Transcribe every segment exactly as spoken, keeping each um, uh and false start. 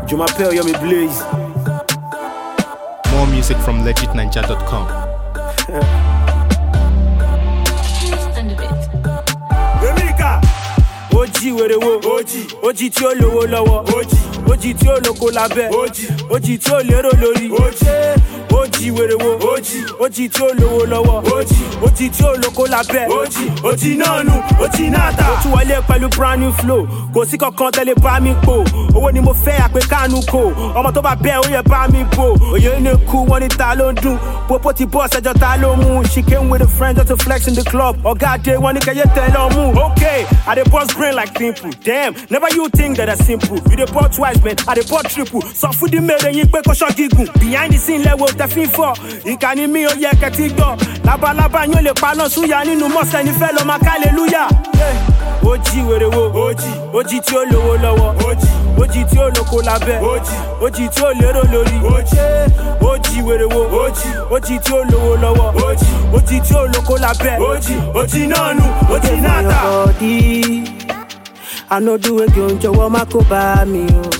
Jumapel, you're me blaze. More music from legit ninja dot com. Emika, O G were wo, O G, O G tí ó lówó lọ́wọ́, O G, O G tí ó lóko lábẹ́, O G, O G tí ó lérò lórí, O G, O G were wo, O G, O G tí ó lówó lọ́wọ́, O G, O G tí ó lóko lábẹ́, O G, O G náà nù, O G náà tà. Mo tún wọlé pẹ̀lú brand new flow, kò sí kankan tẹ́lẹ̀ bá mi pò, owó ni mo fẹ́ àpè kánú kò, ọmọ tó bá bẹ́ ó yẹ bá mi bò, òye ní kú wọ́n ní ta ló ń dún, popo ti bọ́ ṣẹjọ́ ta ló mú, she came with a friend just to flex in the club, ọ̀gá àdé wọ́n ní kẹyẹ tẹ̀ lọ́ mú. Okay, I dey bust brain like pimple, damn, never you think that I simple, you dey bust twice man, I dey bust triple, sọ fún di mèrè yín pé kó ṣọ́ gígùn, behind the scene level tẹ fi ń fọ́, ìkànnì mi ò yẹ kẹ́tí gbọ́, labalábá yín ò lè paná súyà nínú mọ́sẹ̀ nífẹ̀ẹ́ lọ́ máa hallelujah. O G wèrè wo, O G, O G tí ó lówó lọ́wọ́, O G, O G tí ó lóko lábẹ́, O G, O G tí ó lérò lórí, O G, O G wèrè wo, O G, O G tí ó lówó lọ́wọ́, O G, O G tí ó lóko lábẹ́, O G, O G náà nù, O G náà tà. I know do again, jọ̀wọ́ má kó bá mi o.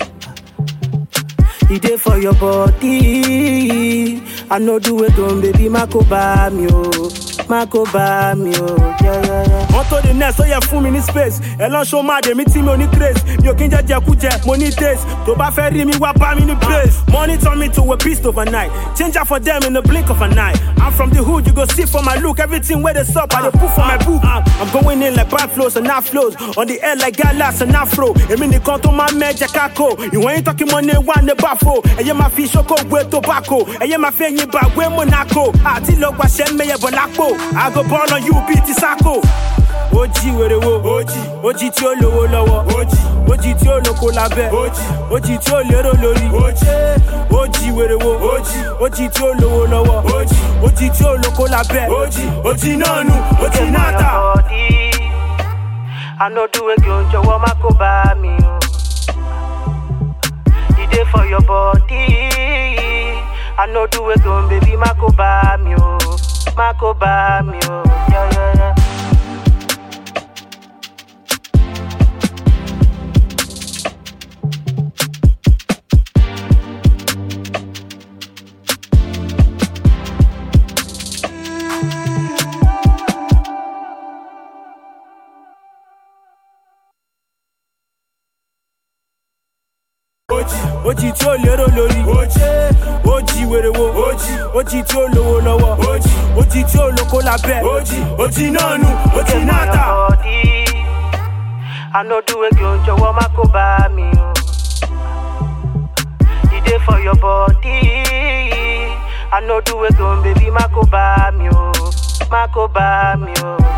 E dey for your body. I know do again, baby, má kó bá mi o. Má kó bá mi o. Yeah, yeah, yeah. On to the next, ó yẹ fún mi ní space. Ẹ lọ́n ṣó máa dé mi tí mi ò ní grace. Mi ò kí ń jẹ́ jẹkújẹ, mo ní taste. Tó bá fẹ́ rí mi wá bá mi ní place. Money turn me to a beast overnight. Change up for them in the blink of an eye. I'm from the hood, you go see for my look. Everything where they sup, I dey put for my book. I'm going in like bad flows and not flows. On the air like galas and afro. Èmi nìkan tó máa mẹ́jẹ kákó. Ìwọ̀n yín tọ́kì money wà ní báfo. Ẹyẹ máa fi ṣókó gbé tobacco. Ẹyẹ máa fi ẹyin bá gbé Monaco. Àti lọ gbàṣẹ mẹ́yẹ bọ̀ lápò. I go ball on you bí ti sáko. O G wèrè wo, O G, O G tí ó lówó lọ́wọ́, O G, O G tí ó lóko lábẹ́, O G, O G tí ó lérò lórí, O G, O G wèrè wo, O G, O G tí ó lówó lọ́wọ́, O G, O G tí ó lóko lábẹ́, O G, O G náà nù, O G náà tà. I know do again, jọ̀wọ́ má kó bá mi o. E dey for your body. I know do again, baby, má kó bá mi o. Má kó bá mi o. Yeah, yeah, yeah. O G tí ó lérò lórí, O G, O G wèrè wo, O G, O G tí ó lówó lọ́wọ́, O G, O G tí ó lóko lábẹ́, O G, O G náà nù, O G náà tà. I know do again, jọ̀wọ́ má kó bá mi o. E dey for your body. I know do again, baby, má kó bá mi o. Má kó bá mi o.